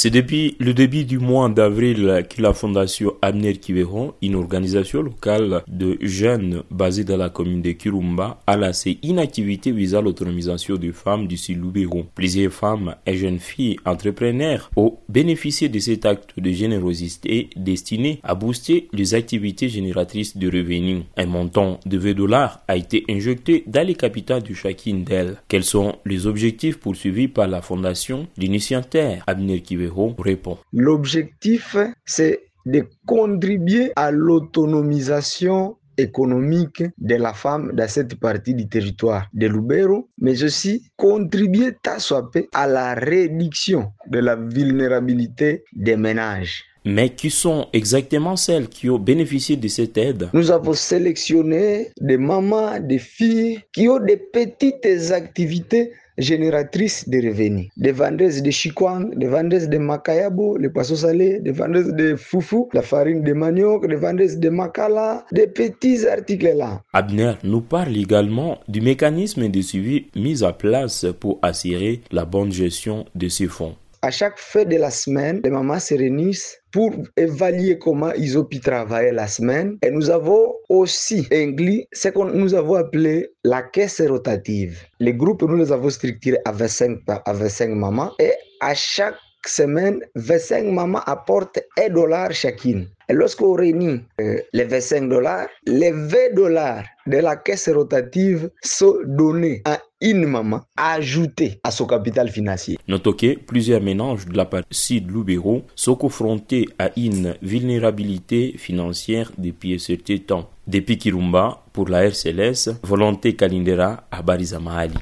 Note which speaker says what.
Speaker 1: C'est depuis le début du mois d'avril que la Fondation Abner Kibeho, une organisation locale de jeunes basée dans la commune de Kirumba, a lancé une activité visant l'autonomisation des femmes du Sud Lubero. Plusieurs femmes et jeunes filles entrepreneurs ont bénéficié de cet acte de générosité destiné à booster les activités génératrices de revenus. Un montant de $20 a été injecté dans les capitales de chacune d'elles. Quels sont les objectifs poursuivis par la Fondation? L'initiateur Abner Kibeho répond.
Speaker 2: L'objectif, c'est de contribuer à l'autonomisation économique de la femme dans cette partie du territoire de Lubero, mais aussi contribuer tant soit peu à la réduction de la vulnérabilité des ménages.
Speaker 1: Mais qui sont exactement celles qui ont bénéficié de cette aide?
Speaker 2: Nous avons sélectionné des mamans, des filles qui ont des petites activités génératrices de revenus. Des vendeuses de chikwang, des vendeuses de makayabo, les poissons salés, des vendeuses de foufou, la farine de manioc, des vendeuses de makala, des petits articles là.
Speaker 1: Abner nous parle également du mécanisme de suivi mis en place pour assurer la bonne gestion de ces fonds.
Speaker 2: À chaque fin de la semaine, les mamans se réunissent pour évaluer comment ils ont pu travailler la semaine. Et nous avons aussi inclus ce que nous avons appelé la caisse rotative. Les groupes, nous les avons structurés à 25 mamans. Et à chaque semaine, 25 mamans apportent $1 chacune. Et lorsqu'on réunit les $25, les $20 de la caisse rotative sont donnés à une maman ajoutée à son capital financier.
Speaker 1: Notons que plusieurs ménages de la partie de Lubero sont confrontés à une vulnérabilité financière depuis un certain temps. Depuis Kirumba, pour la RCLS, Volonté Kalindera à Barizamahali.